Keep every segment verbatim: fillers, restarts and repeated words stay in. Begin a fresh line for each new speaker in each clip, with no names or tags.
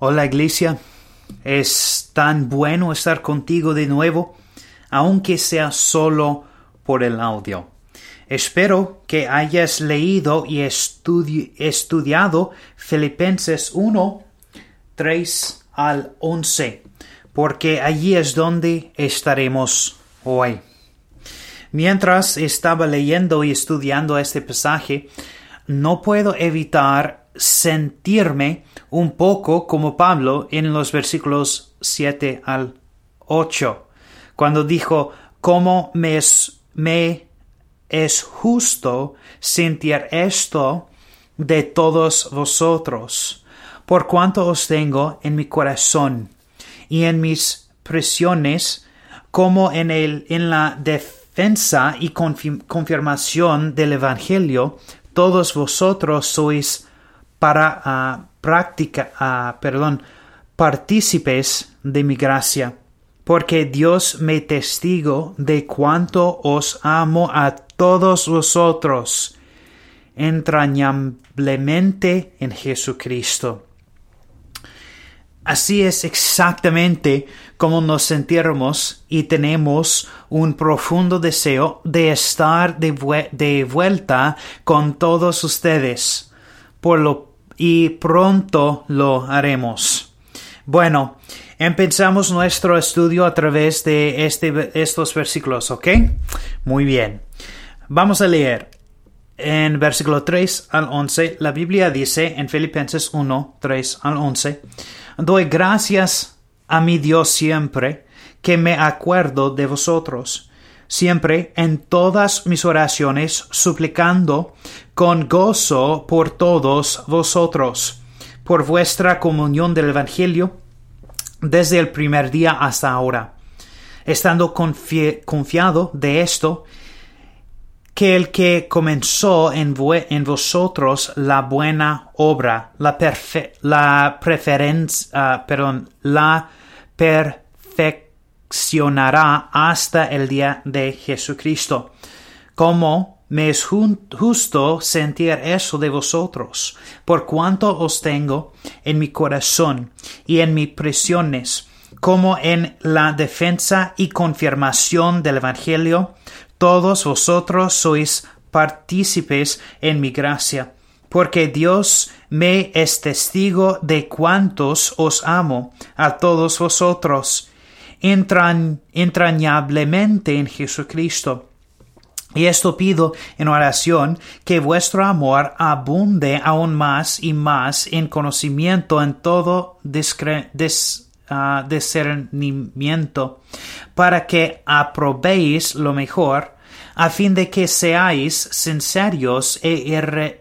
Hola iglesia, es tan bueno estar contigo de nuevo, aunque sea solo por el audio. Espero que hayas leído y estudi- estudiado Filipenses uno, tres al once, porque allí es donde estaremos hoy. Mientras estaba leyendo y estudiando este pasaje, no puedo evitar sentirme un poco como Pablo en los versículos siete al ocho, cuando dijo, ¿cómo me es, me es justo sentir esto de todos vosotros? Por cuanto os tengo en mi corazón y en mis prisiones, como en, el, en la defensa y confirmación del Evangelio, todos vosotros sois para uh, práctica, uh, perdón, partícipes de mi gracia, porque Dios me testigo de cuánto os amo a todos vosotros entrañablemente en Jesucristo. Así es exactamente como nos sentimos y tenemos un profundo deseo de estar de, vu- de vuelta con todos ustedes, por lo y pronto lo haremos. Bueno, empezamos nuestro estudio a través de este, estos versículos, ¿ok? Muy bien. Vamos a leer. En versículo tres al once, la Biblia dice en Filipenses uno, tres al once, doy gracias a mi Dios siempre que me acuerdo de vosotros, siempre en todas mis oraciones suplicando con gozo por todos vosotros, por vuestra comunión del Evangelio desde el primer día hasta ahora, estando confi- confiado de esto, que el que comenzó en, vo- en vosotros la buena obra, la, perfe- la preferencia, uh, perdón, la perfeccionará hasta el día de Jesucristo. Como me es justo sentir eso de vosotros, por cuanto os tengo en mi corazón y en mis prisiones, como en la defensa y confirmación del Evangelio, todos vosotros sois partícipes en mi gracia, porque Dios me es testigo de cuántos os amo a todos vosotros, entrañ- entrañablemente en Jesucristo. Y esto pido en oración, que vuestro amor abunde aún más y más en conocimiento en todo discre- dis- Uh, discernimiento, para que aprobéis lo mejor, a fin de que seáis sinceros e irre-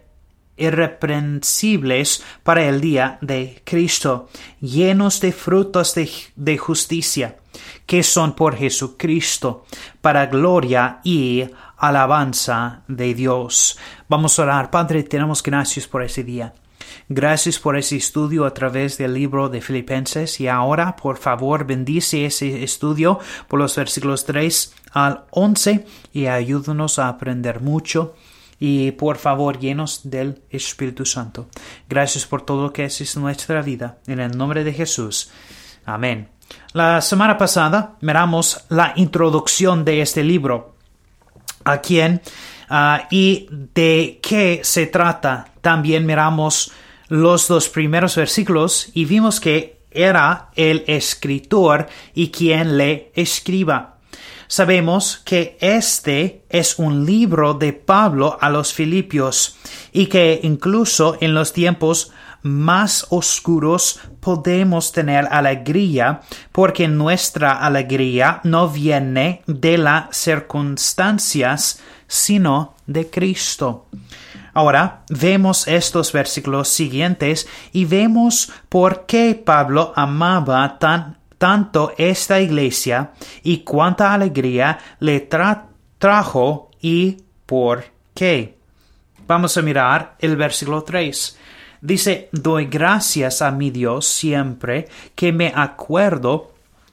irreprensibles para el día de Cristo, llenos de frutos de, de justicia, que son por Jesucristo, para gloria y alabanza de Dios. Vamos a orar. Padre, tenemos gracias por ese día. Gracias por ese estudio a través del libro de Filipenses, y ahora, por favor, bendice ese estudio por los versículos tres al once y ayúdanos a aprender mucho y, por favor, llenos del Espíritu Santo. Gracias por todo lo que haces en nuestra vida. En el nombre de Jesús. Amén. La semana pasada miramos la introducción de este libro. ¿A quién? Uh, y de qué se trata. También miramos los dos primeros versículos y vimos que era el escritor y quien le escriba. Sabemos que este es un libro de Pablo a los Filipios y que incluso en los tiempos más oscuros podemos tener alegría, porque nuestra alegría no viene de las circunstancias, sino de Cristo. Ahora vemos estos versículos siguientes y vemos por qué Pablo amaba tan, tanto esta iglesia y cuánta alegría le tra- trajo y por qué. Vamos a mirar el versículo tres. Dice, doy gracias a mi Dios siempre que me acuerdo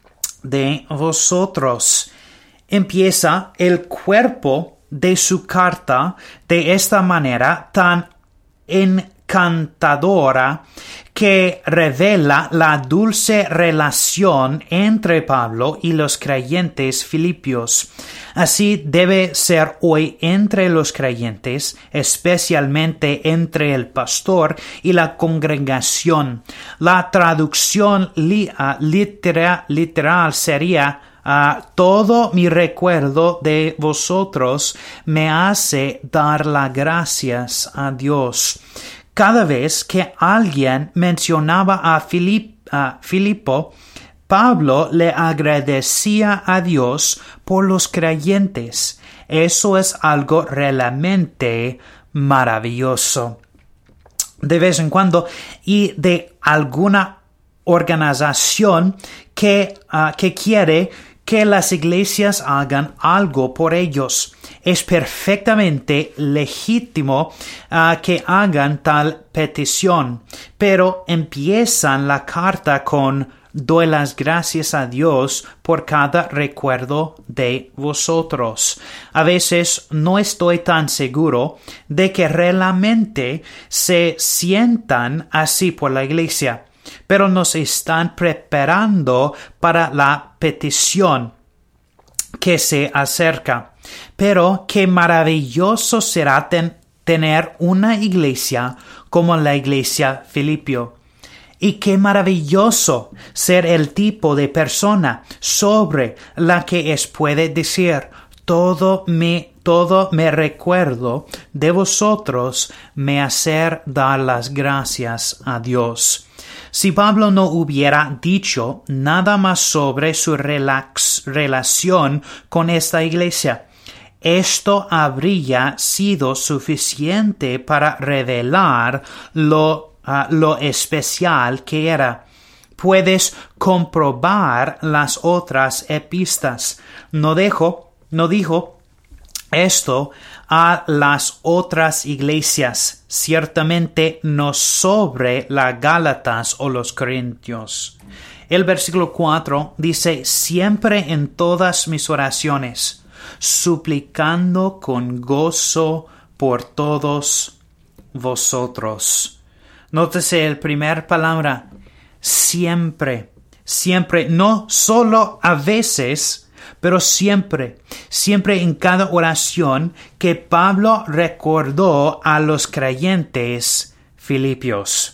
de vosotros. Empieza el cuerpo de su carta de esta manera tan encantadora que revela la dulce relación entre Pablo y los creyentes filipios. Así debe ser hoy entre los creyentes, especialmente entre el pastor y la congregación. La traducción li, uh, litera, literal sería Uh, todo mi recuerdo de vosotros me hace dar las gracias a Dios. Cada vez que alguien mencionaba a Filip, uh, Filipo, Pablo le agradecía a Dios por los creyentes. Eso es algo realmente maravilloso. De vez en cuando, y de alguna organización que, uh, que quiere que las iglesias hagan algo por ellos. Es perfectamente legítimo uh, que hagan tal petición, pero empiezan la carta con doy las gracias a Dios por cada recuerdo de vosotros. A veces no estoy tan seguro de que realmente se sientan así por la iglesia, pero nos están preparando para la petición que se acerca. Pero qué maravilloso será ten, tener una iglesia como la iglesia Filipio. Y qué maravilloso ser el tipo de persona sobre la que es puede decir, todo me, todo me recuerdo de vosotros me hacer dar las gracias a Dios. Si Pablo no hubiera dicho nada más sobre su relax, relación con esta iglesia, esto habría sido suficiente para revelar lo, uh, lo especial que era. Puedes comprobar las otras epístolas. No dejo, no dijo esto a las otras iglesias, ciertamente no sobre las Gálatas o los Corintios. El versículo cuatro dice, siempre en todas mis oraciones, suplicando con gozo por todos vosotros. Nótese el primer palabra, siempre, siempre, no solo a veces, pero siempre, siempre en cada oración que Pablo recordó a los creyentes filipios.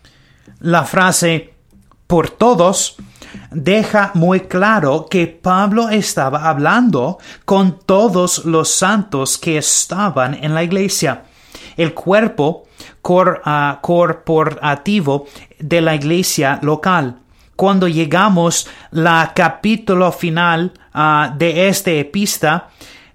La frase por todos deja muy claro que Pablo estaba hablando con todos los santos que estaban en la iglesia. El cuerpo cor, uh, corporativo de la iglesia local. Cuando llegamos al capítulo final uh, de esta epístola,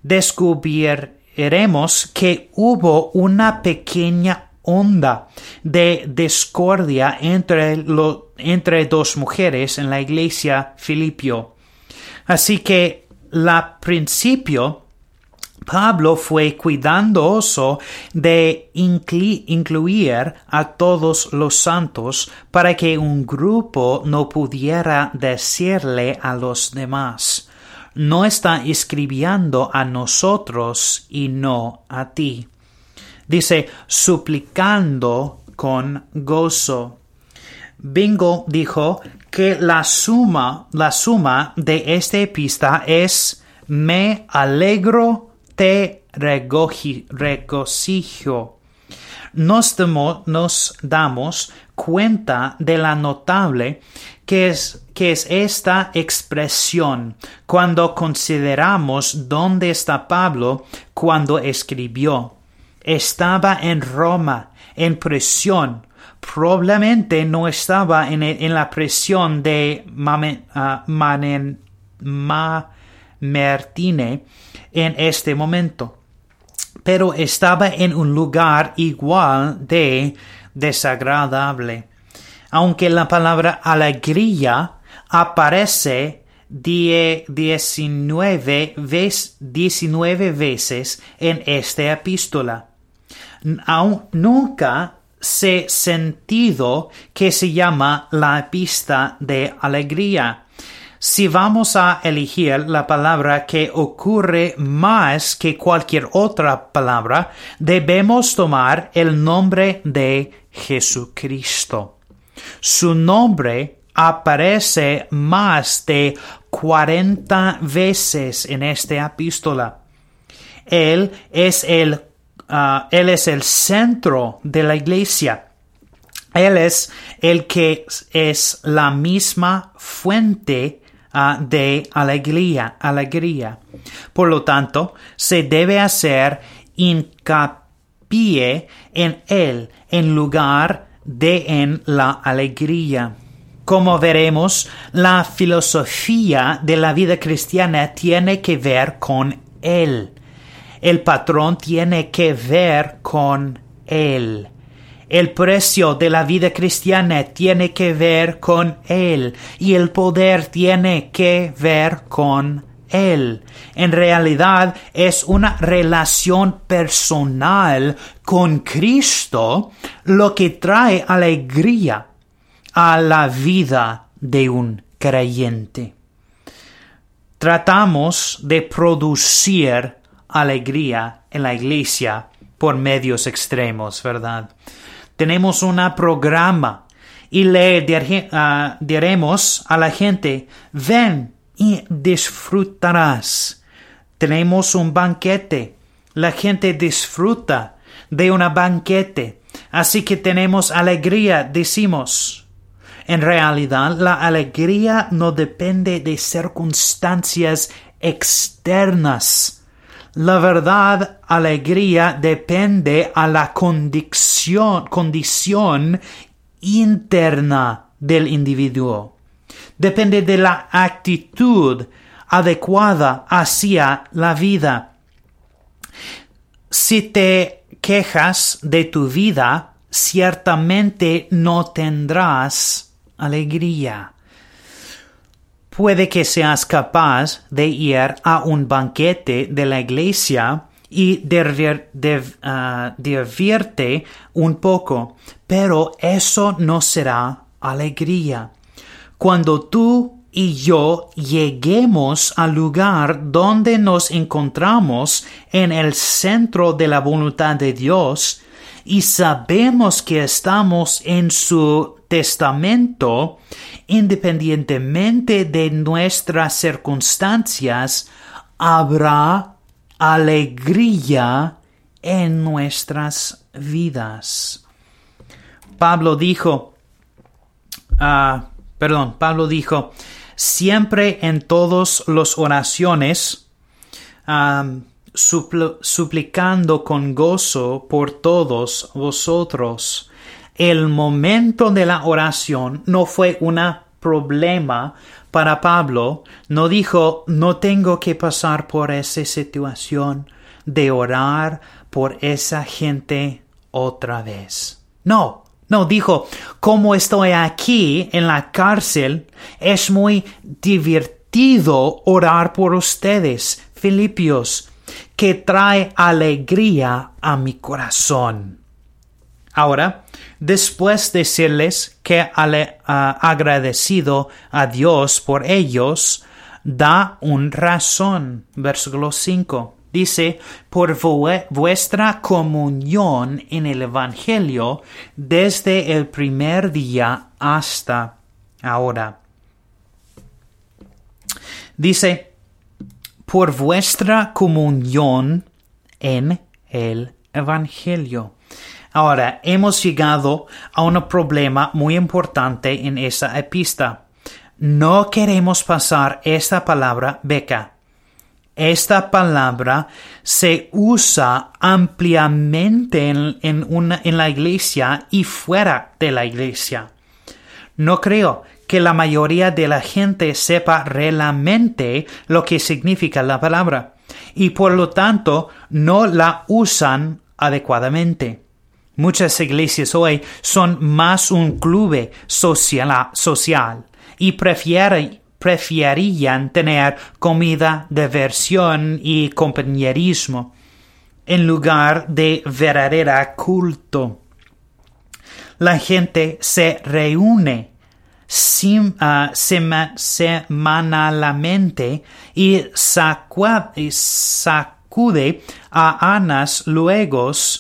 descubriremos que hubo una pequeña onda de discordia entre, lo, entre dos mujeres en la iglesia Filipio. Así que, al principio, Pablo fue cuidadoso de inclu- incluir a todos los santos para que un grupo no pudiera decirle a los demás, no está escribiendo a nosotros y no a ti. Dice, suplicando con gozo. Bingo dijo que la suma, la suma de esta epístola es me alegro, te regocijo. Nos, demo, nos damos cuenta de la notable que es, que es esta expresión cuando consideramos dónde está Pablo cuando escribió. Estaba en Roma, en prisión. Probablemente no estaba en, en la prisión de Mamen, uh, Manen, Mamertine en este momento, pero estaba en un lugar igual de desagradable. Aunque la palabra alegría aparece diecinueve veces en esta epístola, aún nunca se sentido que se llama la epístola de alegría. Si vamos a elegir la palabra que ocurre más que cualquier otra palabra, debemos tomar el nombre de Jesucristo. Su nombre aparece más de cuarenta veces en esta epístola. Él es el, uh, él es el centro de la iglesia. Él es el que es la misma fuente uh, de alegría, alegría. Por lo tanto, se debe hacer hincapié en él en lugar de en la alegría. Como veremos, la filosofía de la vida cristiana tiene que ver con él. El patrón tiene que ver con él. El precio de la vida cristiana tiene que ver con él. Y el poder tiene que ver con él. En realidad es una relación personal con Cristo lo que trae alegría a la vida de un creyente. Tratamos de producir alegría en la iglesia por medios extremos, ¿verdad? Tenemos un programa y le dir- uh, diremos a la gente, ven y disfrutarás. Tenemos un banquete. La gente disfruta de un banquete. Así que tenemos alegría, decimos. En realidad, la alegría no depende de circunstancias externas. La verdad, alegría depende a la condición, condición interna del individuo. Depende de la actitud adecuada hacia la vida. Si te quejas de tu vida, ciertamente no tendrás alegría. Puede que seas capaz de ir a un banquete de la iglesia y de, de, uh, divertirte un poco, pero eso no será alegría. Cuando tú y yo lleguemos al lugar donde nos encontramos en el centro de la voluntad de Dios y sabemos que estamos en su testamento, independientemente de nuestras circunstancias, habrá alegría en nuestras vidas. Pablo dijo, uh, perdón, Pablo dijo, siempre en todas las oraciones, um, supl- suplicando con gozo por todos vosotros. El momento de la oración no fue un problema para Pablo. No dijo, no tengo que pasar por esa situación de orar por esa gente otra vez. No, no, dijo, como estoy aquí en la cárcel, es muy divertido orar por ustedes, Filipios, que trae alegría a mi corazón. Ahora, después de decirles que ale, uh, agradecido a Dios por ellos, da un razón. Versículo cinco. Dice, por vu- vuestra comunión en el Evangelio desde el primer día hasta ahora. Dice, por vuestra comunión en el Evangelio. Ahora, hemos llegado a un problema muy importante en esa epístola. No queremos pasar esta palabra beca. Esta palabra se usa ampliamente en, en, una, en la iglesia y fuera de la iglesia. No creo que la mayoría de la gente sepa realmente lo que significa la palabra y por lo tanto no la usan adecuadamente. Muchas iglesias hoy son más un club social, social y prefieren, preferían tener comida, diversión y compañerismo en lugar de verdadera culto. La gente se reúne sim, uh, sema, semanalmente y sacude, sacude a anas luego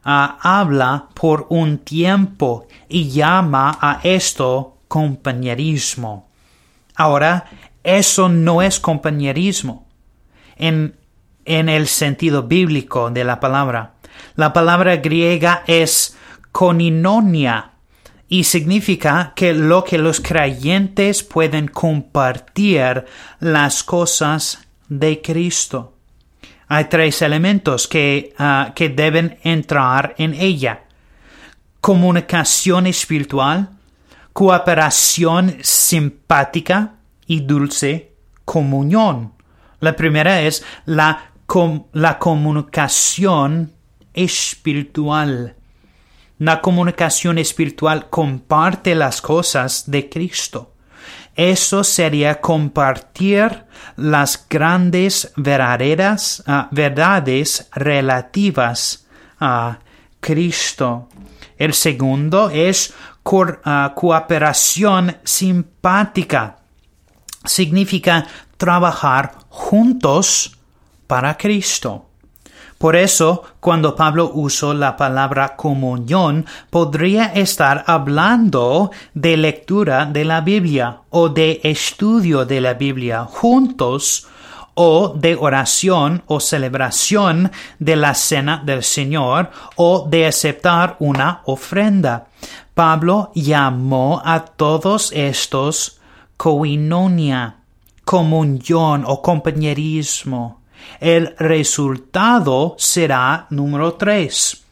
habla por un tiempo y llama a esto compañerismo. Ahora, eso no es compañerismo en, en el sentido bíblico de la palabra. La palabra griega es koinonia y significa que lo que los creyentes pueden compartir las cosas de Cristo. Hay tres elementos que, uh, que deben entrar en ella: comunicación espiritual, cooperación simpática y dulce comunión. La primera es la, com- la comunicación espiritual. La comunicación espiritual comparte las cosas de Cristo. Eso sería compartir las grandes verdaderas uh, verdades relativas a Cristo. El segundo es co- uh, cooperación simpática. Significa trabajar juntos para Cristo. Por eso, cuando Pablo usó la palabra comunión, podría estar hablando de lectura de la Biblia o de estudio de la Biblia juntos, o de oración o celebración de la cena del Señor, o de aceptar una ofrenda. Pablo llamó a todos estos koinonia, comunión o compañerismo. El resultado será número tres,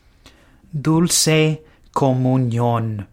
dulce comunión.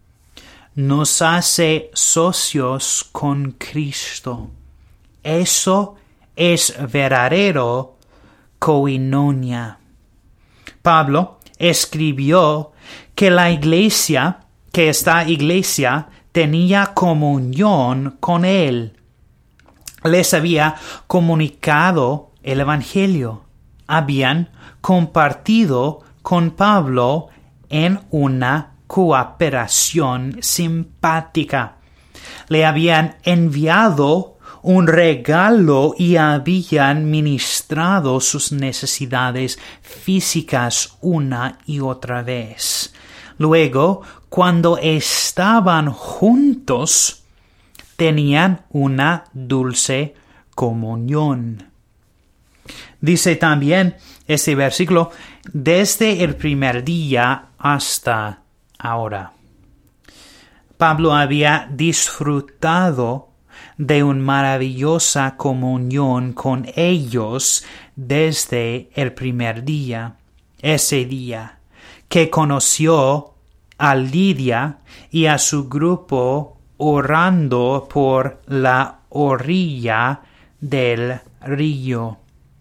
Nos hace socios con Cristo. Eso es verdadero koinonia. Pablo escribió que la iglesia, que esta iglesia tenía comunión con él. Les había comunicado el Evangelio. Habían compartido con Pablo en una cooperación simpática. Le habían enviado un regalo y habían ministrado sus necesidades físicas una y otra vez. Luego, cuando estaban juntos, tenían una dulce comunión. Dice también este versículo, desde el primer día hasta ahora. Pablo había disfrutado de una maravillosa comunión con ellos desde el primer día, ese día que conoció a Lidia y a su grupo orando por la orilla del río.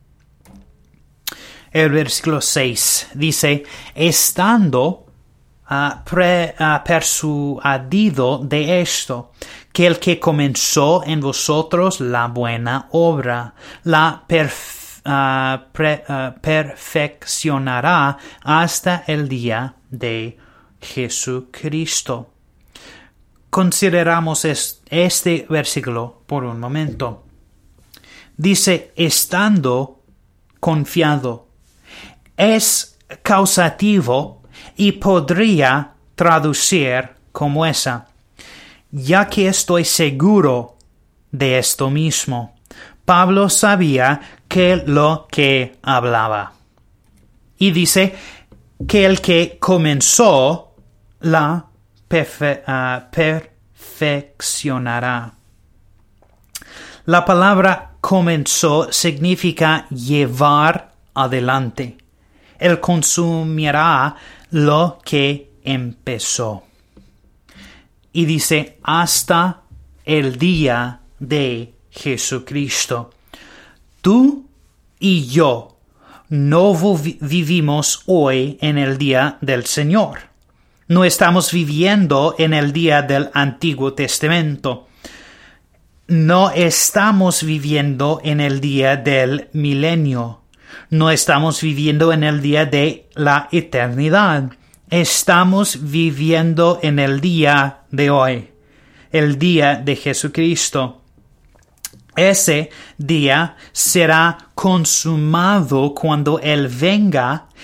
El versículo seis dice, estando uh, pre, uh, persuadido de esto, que el que comenzó en vosotros la buena obra, la perf, uh, pre, uh, perfeccionará hasta el día de Jesucristo. Consideramos es, este versículo por un momento. Dice, estando confiado. Es causativo y podría traducir como esa. Ya que estoy seguro de esto mismo. Pablo sabía que lo que hablaba. Y dice que el que comenzó la perfe- uh, perfeccionará. La palabra comenzó significa llevar adelante. Él consumirá lo que empezó. Y dice, hasta el día de Jesucristo. Tú y yo no vi- vivimos hoy en el día del Señor. No estamos viviendo en el día del Antiguo Testamento. No estamos viviendo en el día del milenio. No estamos viviendo en el día de la eternidad. Estamos viviendo en el día de hoy, el día de Jesucristo. Ese día será consumado cuando Él venga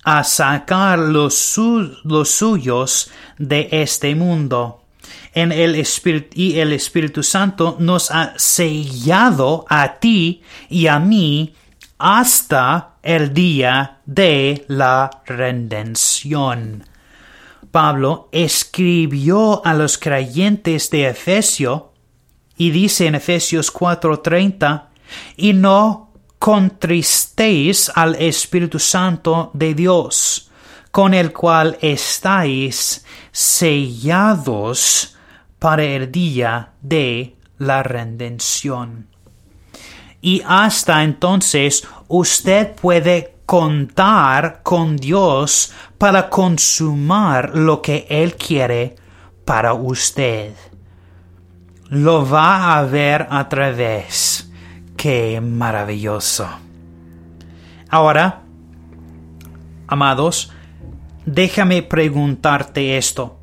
a sacar los, su- los suyos de este mundo. En el Espíritu, y el Espíritu Santo nos ha sellado a ti y a mí hasta el día de la redención. Pablo escribió a los creyentes de Efesio y dice en Efesios cuatro treinta, y no contristéis al Espíritu Santo de Dios, con el cual estáis sellados para el día de la redención. Y hasta entonces usted puede contar con Dios para consumar lo que Él quiere para usted. Lo va a ver a través. ¡Qué maravilloso! Ahora, amados, déjame preguntarte esto.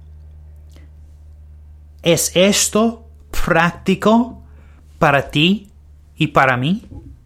¿Es esto práctico para ti y para mí?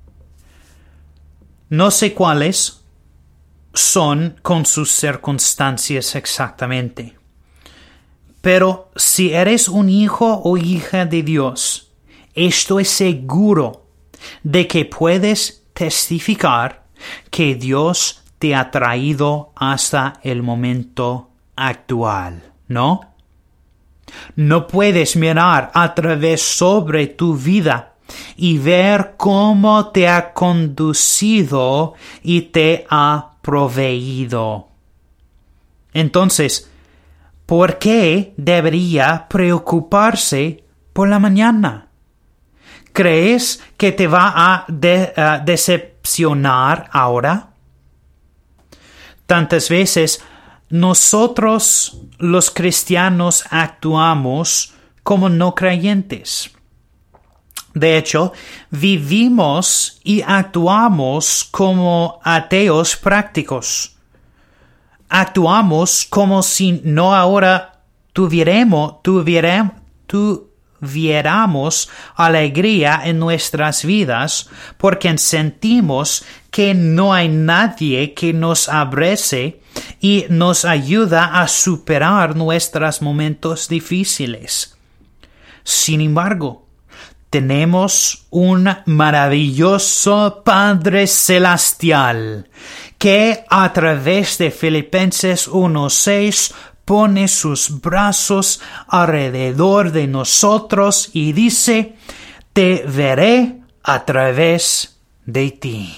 No sé cuáles son con sus circunstancias exactamente. Pero si eres un hijo o hija de Dios, estoy seguro de que puedes testificar que Dios te ha traído hasta el momento actual, ¿no? No puedes mirar a través sobre tu vida y ver cómo te ha conducido y te ha proveído. Entonces, ¿por qué debería preocuparse por la mañana? ¿Crees que te va a de, uh, decepcionar ahora? Tantas veces nosotros los cristianos actuamos como no creyentes. De hecho, vivimos y actuamos como ateos prácticos. Actuamos como si no ahora tuviéramos, tuviéramos, tuviéramos alegría en nuestras vidas porque sentimos que no hay nadie que nos abrace y nos ayuda a superar nuestros momentos difíciles. Sin embargo, tenemos un maravilloso Padre Celestial que a través de Filipenses uno seis pone sus brazos alrededor de nosotros y dice, te veré a través de ti.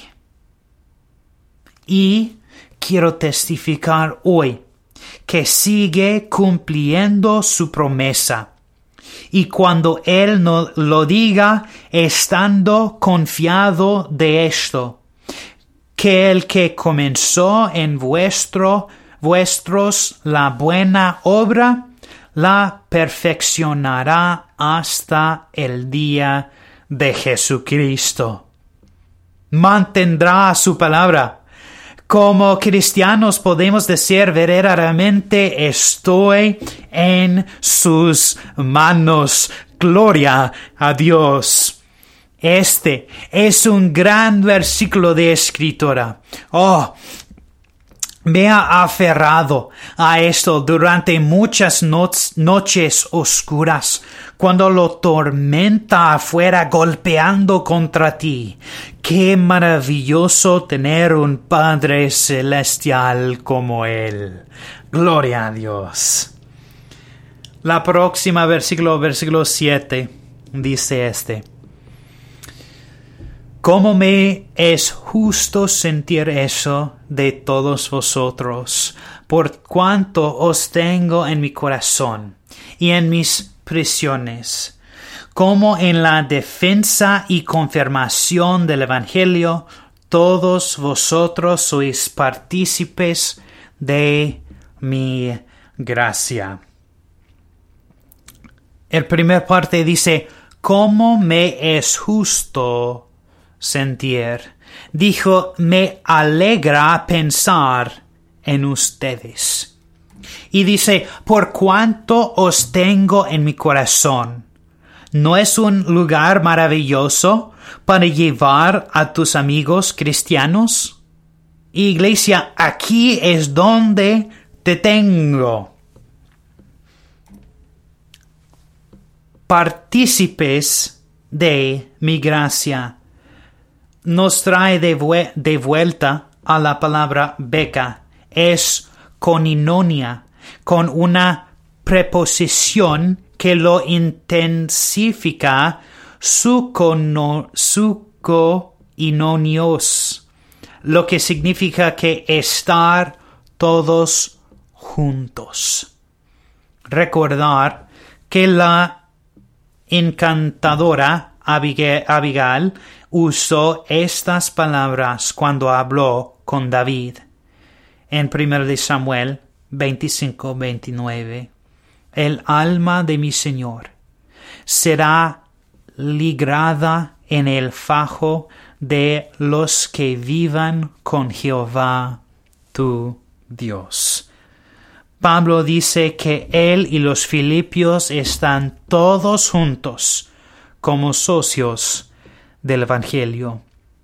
Y quiero testificar hoy que sigue cumpliendo su promesa. Y cuando Él no lo diga, estando confiado de esto, que el que comenzó en vuestro, vuestros la buena obra, la perfeccionará hasta el día de Jesucristo. Mantendrá su palabra. Como cristianos podemos decir verdaderamente estoy en sus manos. Gloria a Dios. Este es un gran versículo de Escritura. Oh, me ha aferrado a esto durante muchas no- noches oscuras, cuando lo tormenta afuera golpeando contra ti. Qué maravilloso tener un Padre Celestial como Él. Gloria a Dios. La próxima versículo, versículo siete, dice este. ¿Cómo me es justo sentir eso de todos vosotros, por cuanto os tengo en mi corazón y en mis prisiones, como en la defensa y confirmación del Evangelio, todos vosotros sois partícipes de mi gracia? El primer parte dice, ¿cómo me es justo sentir? Dijo, me alegra pensar en ustedes. Y dice, por cuanto os tengo en mi corazón. ¿No es un lugar maravilloso para llevar a tus amigos cristianos? Iglesia, aquí es donde te tengo. Partícipes de mi gracia. Nos trae de, vu- de vuelta a la palabra beca. Es koinonia, con una preposición que lo intensifica, sukono, sukoinonios, lo que significa que estar todos juntos. Recordar que la encantadora Abigail, Abigail usó estas palabras cuando habló con David. En primero de Samuel veinticinco veintinueve. El alma de mi Señor será ligrada en el fajo de los que vivan con Jehová tu Dios. Pablo dice que él y los filipios están todos juntos como socios del Evangelio.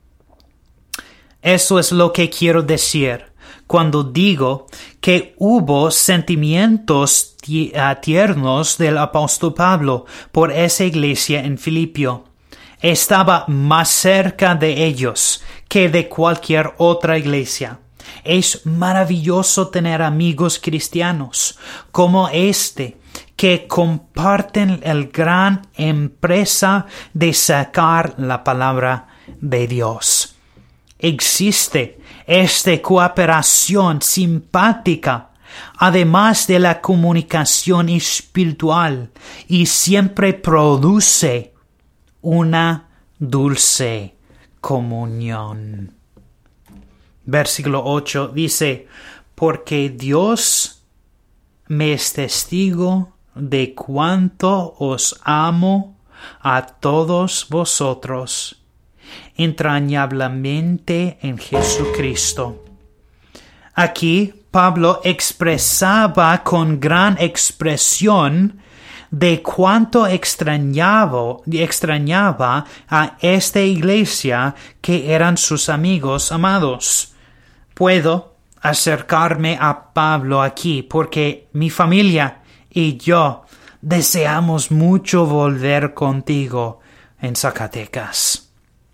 Eso es lo que quiero decir cuando digo que hubo sentimientos tiernos del apóstol Pablo por esa iglesia en Filipio. Estaba más cerca de ellos que de cualquier otra iglesia. Es maravilloso tener amigos cristianos como este que comparten la gran empresa de sacar la palabra de Dios. Existe esta cooperación simpática, además de la comunicación espiritual, y siempre produce una dulce comunión. Versículo ocho dice, porque Dios me es testigo de cuánto os amo a todos vosotros, entrañablemente en Jesucristo. Aquí Pablo expresaba con gran expresión de cuánto extrañaba, extrañaba a esta iglesia que eran sus amigos amados. Puedo acercarme a Pablo aquí porque mi familia y yo deseamos mucho volver contigo en Zacatecas.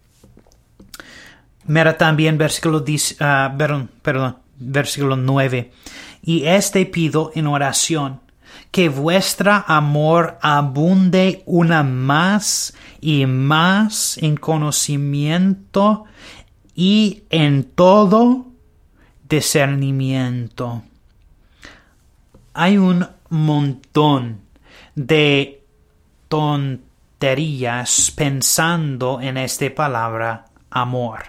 Mira también versículo, diez, uh, perdón, perdón, versículo nueve. Y este pido en oración, que vuestra amor abunde una más y más en conocimiento y en todo discernimiento. Hay un montón de tonterías pensando en esta palabra amor.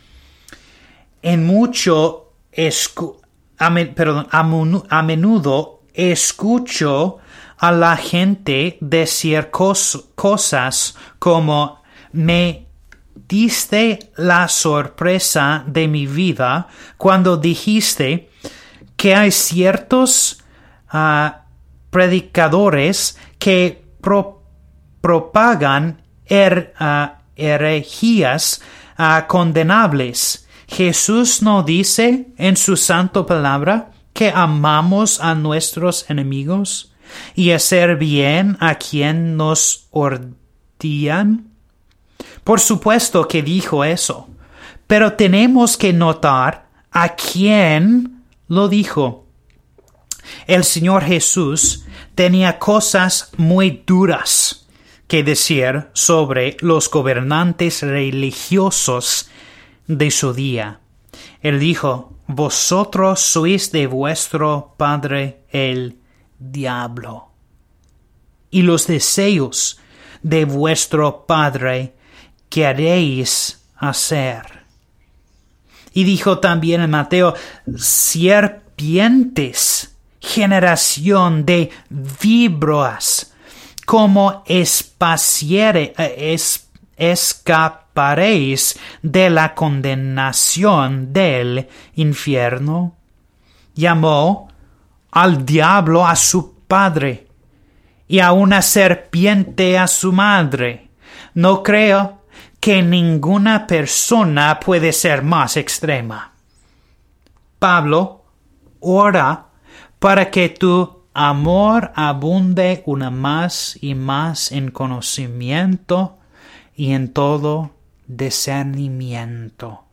En mucho, escu- a, me, perdón, a, menu, a menudo escucho a la gente decir cos, cosas como me diste la sorpresa de mi vida cuando dijiste que hay ciertos uh, predicadores que pro, propagan her, uh, herejías uh, condenables. Jesús no dice en su santa palabra que amamos a nuestros enemigos y hacer bien a quien nos odian. Por supuesto que dijo eso, pero tenemos que notar a quién lo dijo. El Señor Jesús tenía cosas muy duras que decir sobre los gobernantes religiosos de su día. Él dijo, vosotros sois de vuestro padre el diablo, y los deseos de vuestro padre queréis hacer. Y dijo también en Mateo, serpientes, generación de víboras, como espaciere, es, escaparéis de la condenación del infierno. Llamó al diablo a su padre y a una serpiente a su madre. No creo que ninguna persona puede ser más extrema. Pablo ora para que tu amor abunde una más y más en conocimiento y en todo discernimiento.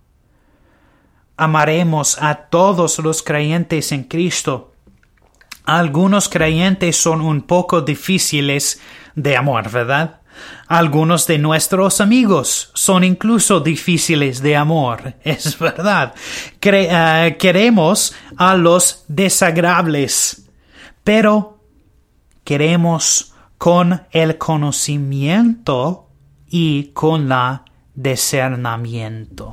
Amaremos a todos los creyentes en Cristo. Algunos creyentes son un poco difíciles de amar, ¿verdad? Algunos de nuestros amigos son incluso difíciles de amor, es verdad. Cre- uh, queremos a los desagradables, pero queremos con el conocimiento y con la discernimiento.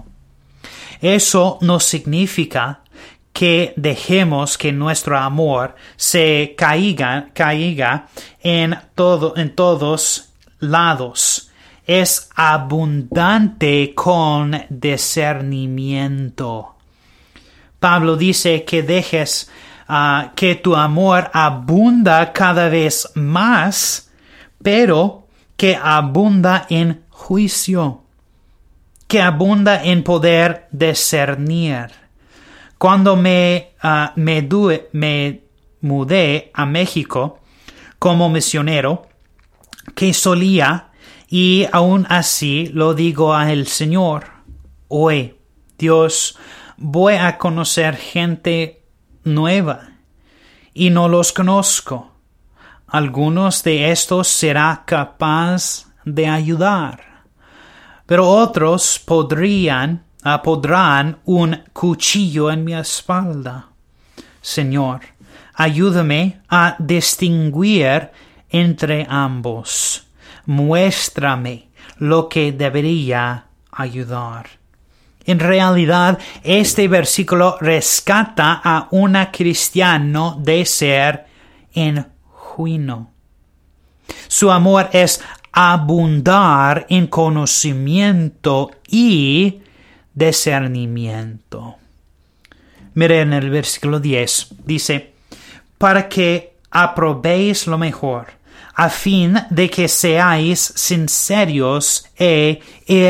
Eso no significa que dejemos que nuestro amor se caiga, caiga en todo, en todos lados. Es abundante con discernimiento. Pablo dice que dejes uh, que tu amor abunda cada vez más, pero que abunda en juicio, que abunda en poder discernir. Cuando me, uh, me, due, me mudé a México como misionero, que solía, y aún así lo digo al Señor, hoy, Dios, voy a conocer gente nueva, y no los conozco. Algunos de estos será capaz de ayudar, pero otros podrían, uh, podrán un cuchillo en mi espalda. Señor, ayúdame a distinguir entre ambos. Muéstrame lo que debería ayudar. En realidad, este versículo rescata a un cristiano de ser ingenuo. Su amor es abundar en conocimiento y discernimiento. Miren el versículo diez. Dice, para que aprobéis lo mejor, a fin de que seáis sinceros e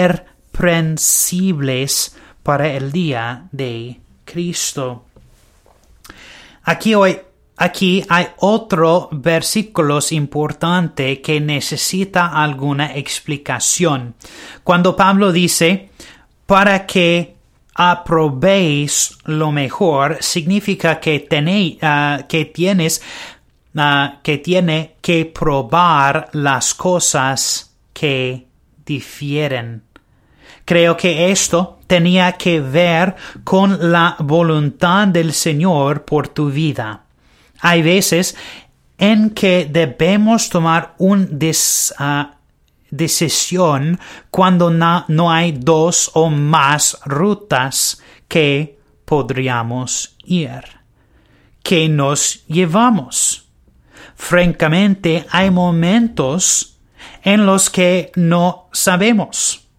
irreprensibles para el día de Cristo. Aquí, hoy, aquí hay otro versículo importante que necesita alguna explicación. Cuando Pablo dice, para que aprobéis lo mejor, significa que, tenéis, uh, que tienes Uh, que tiene que probar las cosas que difieren. Creo que esto tenía que ver con la voluntad del Señor por tu vida. Hay veces en que debemos tomar una des, uh, decisión cuando na, no hay dos o más rutas que podríamos ir, que nos llevamos. Francamente, hay momentos en los que no sabemos.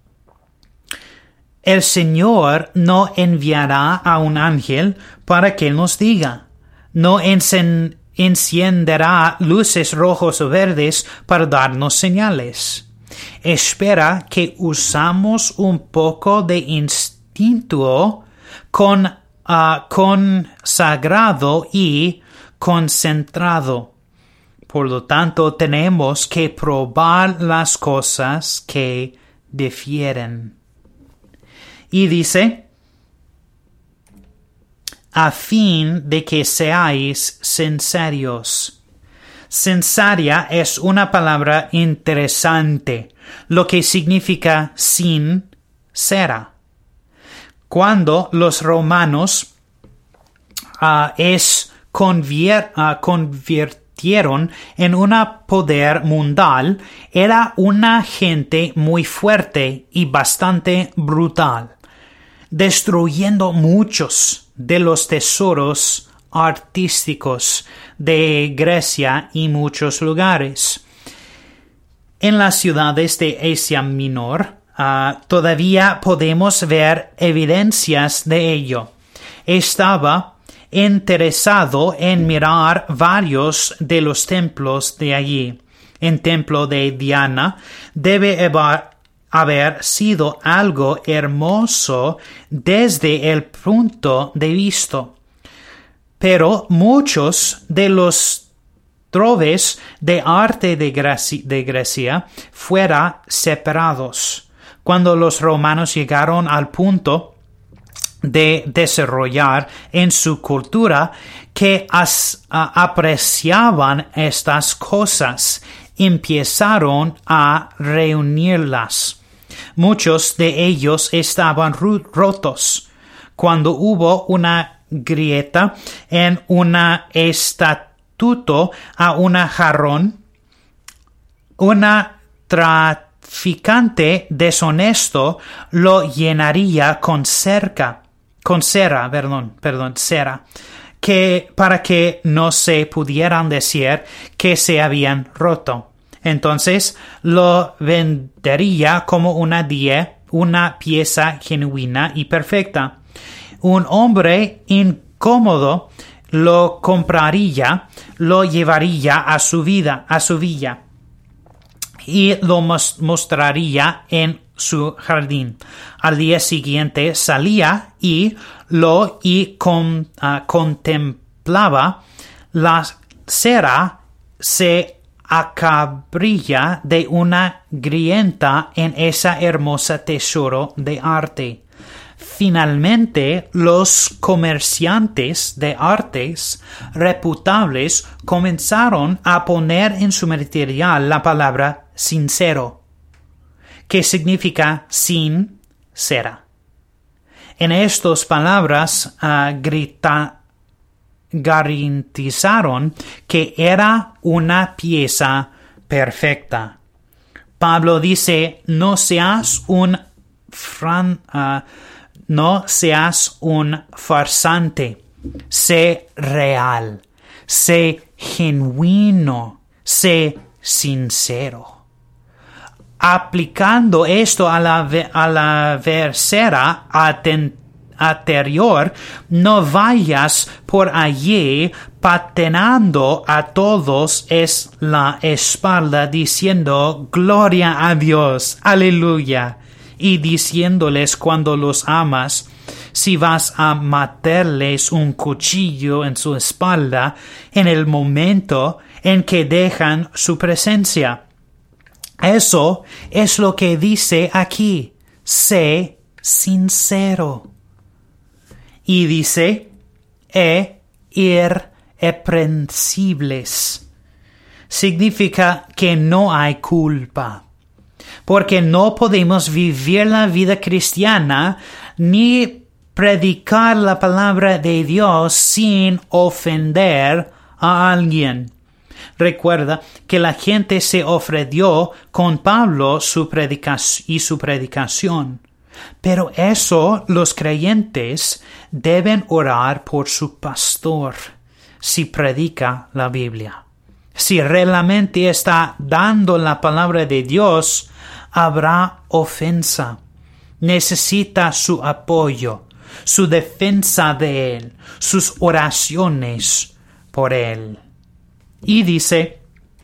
El Señor no enviará a un ángel para que nos diga. No encen- encenderá luces rojos o verdes para darnos señales. Espera que usamos un poco de instinto con, uh, consagrado y concentrado. Por lo tanto, tenemos que probar las cosas que difieren. Y dice, a fin de que seáis sinceros. Sinceria es una palabra interesante, lo que significa sincera. Cuando los romanos uh, es convier, uh, convirtieron en un poder mundial, era una gente muy fuerte y bastante brutal, destruyendo muchos de los tesoros artísticos de Grecia y muchos lugares. En las ciudades de Asia Menor uh, todavía podemos ver evidencias de ello. Estaba interesado en mirar varios de los templos de allí. El templo de Diana debe haber, haber sido algo hermoso desde el punto de vista. Pero muchos de los troves de arte de Grecia, de Grecia fueron separados. Cuando los romanos llegaron al punto de desarrollar en su cultura que as, a, apreciaban estas cosas, empezaron a reunirlas. Muchos de ellos estaban rotos. Cuando hubo una grieta en un estatuto a un jarrón, una traficante deshonesto lo llenaría con cerca, con cera, perdón, perdón, cera, que para que no se pudieran decir que se habían roto. Entonces lo vendería como una die, una pieza genuina y perfecta. Un hombre incómodo lo compraría, lo llevaría a su vida, a su villa, y lo mostraría en su jardín. Al día siguiente salía y lo y con, uh, contemplaba. La cera se acabrilla de una grieta en esa hermosa tesoro de arte. Finalmente, los comerciantes de artes reputables comenzaron a poner en su material la palabra sincero, que significa sin cera. En estas palabras uh, grita, garantizaron que era una pieza perfecta. Pablo dice, no seas un fran, uh, no seas un farsante, sé real, sé genuino, sé sincero. Aplicando esto a la, a la versera anterior, no vayas por allí pateando a todos es la espalda diciendo gloria a Dios, aleluya, y diciéndoles cuando los amas, si vas a meterles un cuchillo en su espalda en el momento en que dejan su presencia. Eso es lo que dice aquí, sé sincero. Y dice, e irreprensibles. Significa que no hay culpa. Porque no podemos vivir la vida cristiana ni predicar la palabra de Dios sin ofender a alguien. Recuerda que la gente se ofendió con Pablo su predicación y su predicación. Pero eso los creyentes deben orar por su pastor si predica la Biblia. Si realmente está dando la palabra de Dios, habrá ofensa. Necesita su apoyo, su defensa de él, sus oraciones por él. Y dice,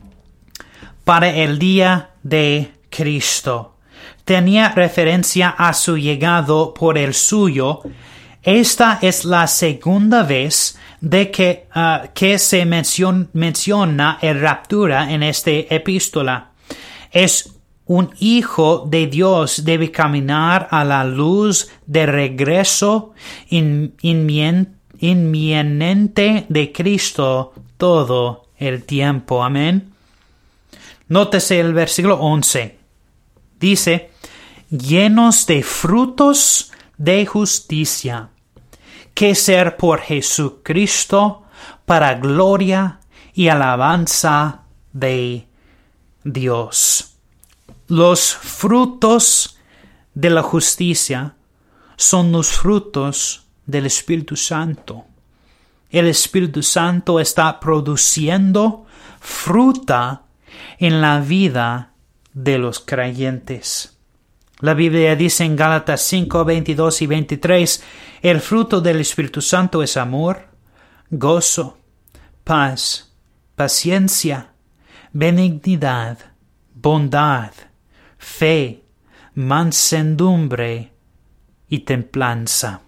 para el día de Cristo. Tenía referencia a su llegado por el suyo. Esta es la segunda vez de que, uh, que se mencion, menciona el raptura en esta epístola. Es un hijo de Dios debe caminar a la luz de regreso in, inmien, inminente de Cristo todo el tiempo. Amén. Nótese el versículo once. Dice, llenos de frutos de justicia, que ser por Jesucristo para gloria y alabanza de Dios. Los frutos de la justicia son los frutos del Espíritu Santo. El Espíritu Santo está produciendo fruta en la vida de los creyentes. La Biblia dice en Gálatas cinco, veintidós y veintitrés, el fruto del Espíritu Santo es amor, gozo, paz, paciencia, benignidad, bondad, fe, mansedumbre y templanza.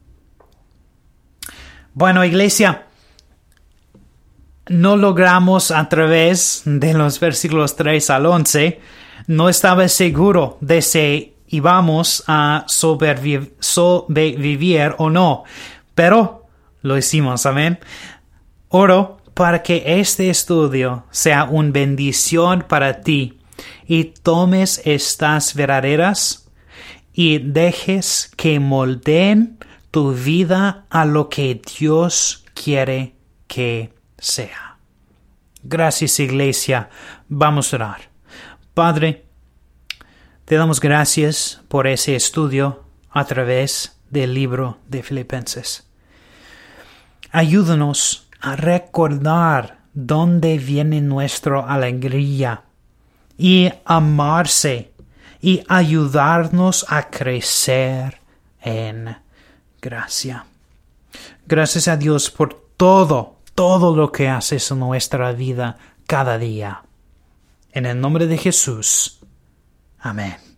Bueno, iglesia, no logramos a través de los versículos tres al once. No estaba seguro de si íbamos a sobrevivir, sobrevivir o no, pero lo hicimos, amén. Oro para que este estudio sea una bendición para ti y tomes estas verdaderas y dejes que moldeen tu vida a lo que Dios quiere que sea. Gracias, iglesia. Vamos a orar. Padre, te damos gracias por ese estudio a través del libro de Filipenses. Ayúdanos a recordar dónde viene nuestra alegría y amarse y ayudarnos a crecer en gracia. Gracias a Dios por todo, todo lo que haces en nuestra vida cada día. En el nombre de Jesús. Amén.